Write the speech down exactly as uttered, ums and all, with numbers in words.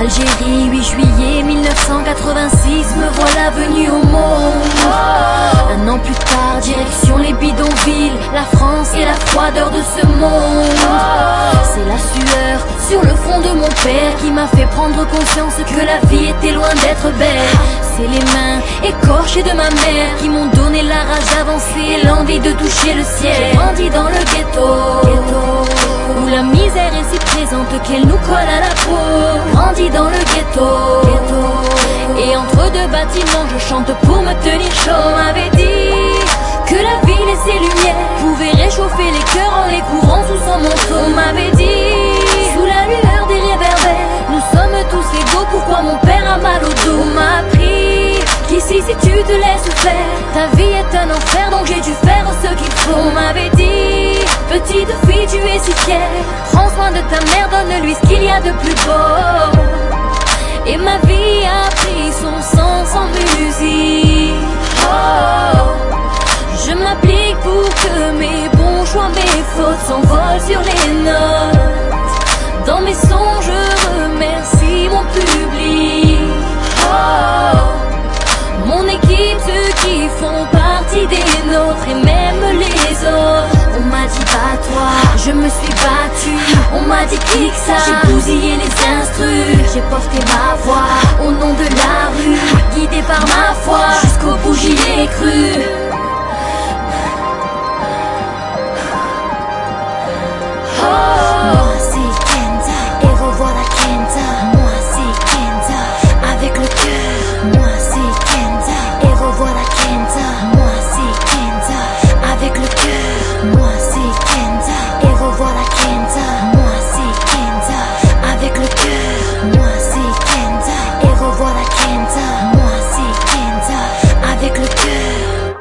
Algérie, huit juillet mille neuf cent quatre-vingt-six, me voilà venu au monde. Un an plus tard, direction les bidonvilles, la France et la froideur de ce monde. C'est la sueur sur le front de mon père qui m'a fait prendre conscience que la vie était loin d'être belle. C'est les mains écorchées de ma mère qui m'ont donné la rage d'avancer et l'envie de toucher le ciel. J'ai grandi dans le ghetto, où la misère est si présente qu'elle nous colle à la peau. Grandi dans le ghetto, et entre deux bâtiments je chante pour me tenir chaud. On m'avait dit que la ville et ses lumières pouvaient réchauffer les cœurs en les couvrant sous son manteau. On m'avait dit, sous la lueur des réverbères, nous sommes tous égaux, pourquoi mon père a mal au dos? On m'a appris qu'ici si tu te laisses faire, ta vie est un enfer, donc j'ai dû faire ce qu'il faut. On m'avait dit, petite fille tu es si fière, prends soin de ta mère, donne-lui ce qu'il y a de plus beau. Et ma vie a pris son sens en musique. Oh, je m'applique pour que mes bons choix, mes fautes s'envolent sur les notes. Dans mes sons je remercie mon public. Oh, mon équipe, ceux qui font partie des nôtres et même les autres. On m'a dit bats-toi, je me suis battue. On m'a dit kick ça, j'ai bousillé les instrus. J'ai porté ma voix au nom de la rue, guidé par ma foi, jusqu'au bout j'y ai cru. Oh, moi c'est Kenza, et revoilà Kenza. Moi c'est Kenza, avec le cœur. Moi c'est Kenza, et revoilà Kenza. Moi c'est Kenza, avec le cœur. Moi c'est Kenza, et revoilà Kenza. Moi c'est Kenza, avec le cœur. Moi c'est Kenza, et revoilà Kenza. Moi c'est Kenza, avec le cœur.